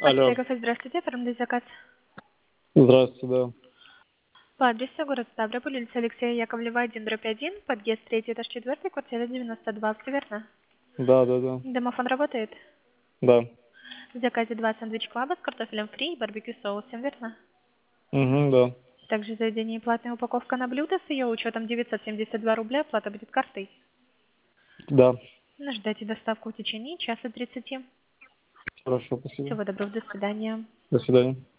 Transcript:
Алло. Кафе, здравствуйте, оформить заказ. Здравствуйте, да. По адресу город Ставрополь, улица Алексея Яковлева, 1/1, подъезд 3, этаж 4, квартира 92, все верно? Да, да, да. Домофон работает? Да. В заказе 2 сэндвич-клаба с картофелем фри и барбекю соусом, верно? Угу, да. Также в заведении платная упаковка на блюдо с ее учетом 972 рубля, оплата будет картой. Да. Ждайте доставку в течение часа 30. Хорошо, спасибо. Всего доброго, до свидания. До свидания.